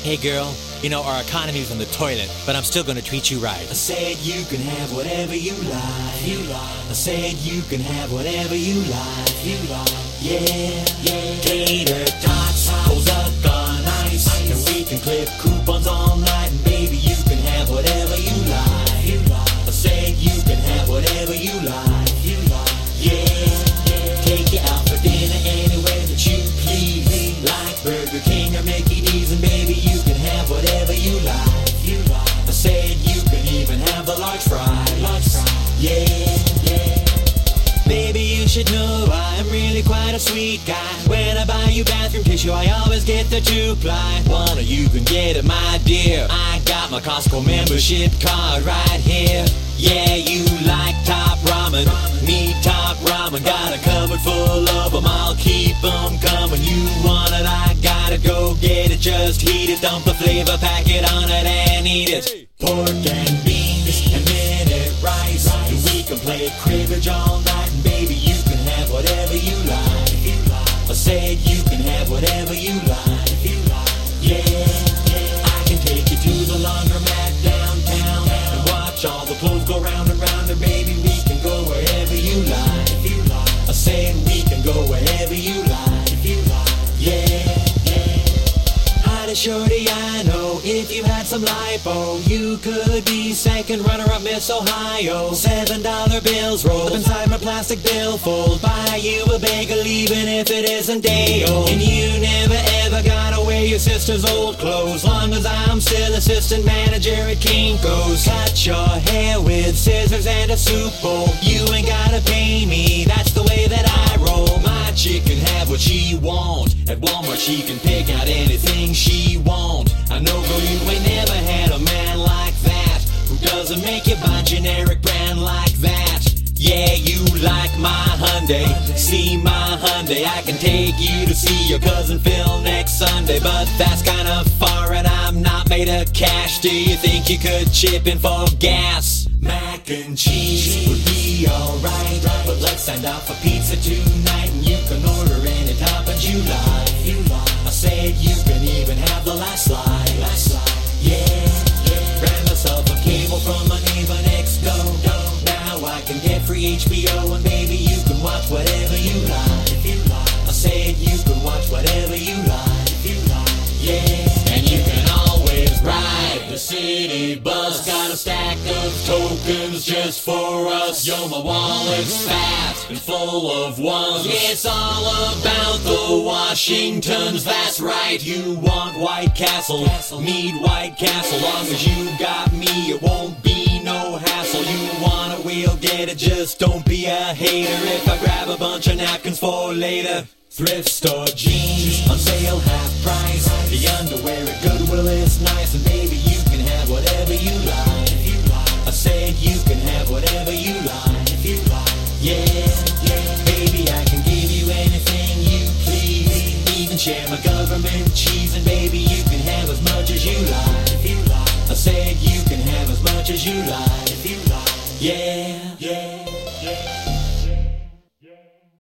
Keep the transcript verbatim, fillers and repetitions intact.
Hey girl, you know our economy's in the toilet, but I'm still gonna treat you right. I said you can have whatever you like. You like. I said you can have whatever you like. You like. Yeah, yeah. Tater tots, cold duck on ice, and we can clip coupons all night. And baby, you can have whatever you like. You like. I said you can have whatever you like. You like. Yeah, yeah. Take you out for dinner anywhere that you please, like Burger King or Mickey D's, and baby, you can have whatever you like. You like. I said you can even have the large fries. Large fries. Yeah, yeah. Baby, you should know I'm really quite a sweet guy. When I buy you bathroom tissue, I always get the two-ply. One or you can get it, my dear. I got my Costco membership card right here. Yeah, you like top ramen, me top ramen. Got a cupboard full of them, I'll keep them coming. You want it, I gotta go get it. Just heat it, dump the flavor packet on it and eat it. Pork and beans and minute rice, and we can play cribbage all night. And baby, you can have whatever you like. I said you can have whatever you like. Yeah, yeah. I can take you to the laundromat downtown and watch all the clothes go round and round. And baby, we can go wherever you like. I said we can go wherever you like. Yeah, yeah. Hi, shorty, I know if you had some lipo, you could be second runner-up Miss Ohio. Seven dollar bills rolled up inside my plastic billfold. Buy you a bagel even if it isn't day-old. And you never ever gotta wear your sister's old clothes, long as I'm still assistant manager at Kinko's. Cut your hair with scissors and a soup bowl. You ain't gotta pay me, that's the way that I roll. My chick can have what she want. At Walmart she can pick out anything she want. I know, girl, you ain't never had a man like that, who doesn't make you buy generic brand like that. Yeah, you like my Hyundai, see my Hyundai. I can take you to see your cousin Phil next Sunday, but that's kind of far and I'm not made of cash. Do you think you could chip in for gas? Mac and cheese would be alright, but let's send out for pizza tonight, and you can order any toppings you like. I said you can even have the last slide. Yeah, yeah. Grab myself a cable from my neighbor next door. Now I can get free H B O, and baby, you can watch whatever you like. I said you can watch whatever you like. Yeah, and you can always ride the city bus. Got a stack of tokens just for us. Yo, my wallet's fat and full of ones. Yeah, it's all about the Washingtons. That's right, you want White Castle, need White Castle. Long as you got me, it won't be no hassle. You want it, we'll get it, just don't be a hater. If I grab a bunch of napkins for later. Thrift store jeans on sale, half price. The underwear at Goodwill is nice, and baby, you can have whatever you like. I said you can have whatever you like. Yeah, yeah. Baby, I can give you anything you please, even share my government cheese.